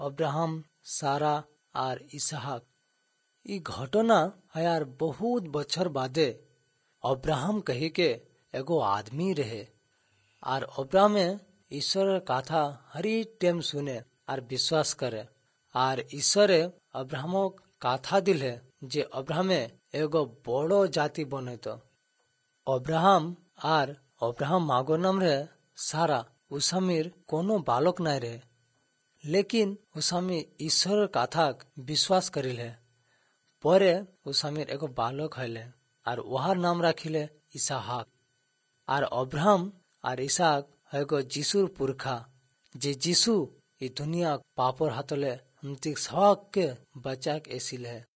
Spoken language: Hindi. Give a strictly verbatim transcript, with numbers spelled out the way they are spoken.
अब्राहम, सारा और इसहाक। ई घटना यार बहुत बछर बादे अब्राहम कही के एगो आदमी रहे और अब्राहमे ईश्वर कथा हरी टेम सुने और विश्वास करे और ईश्वरे अब्राहम कथा दिले जे अब्राहमे एगो बड़ो जाति बने। तो अब्राहम और अब्राहम मागो नाम रहे सारा। उसामीर कोनो बालक नहीं रहे, लेकिन उसामी ईश्वर कथा विश्वास करिले। परे उसामीर एगो बालक हले और वहार नाम रखिले इसहाक। और अब्राहम और इसहाक एगो जीसुर पुरखा जे जीसु ई दुनिया पापर हाथले हमतिक सवाक के बचा के एसिल है।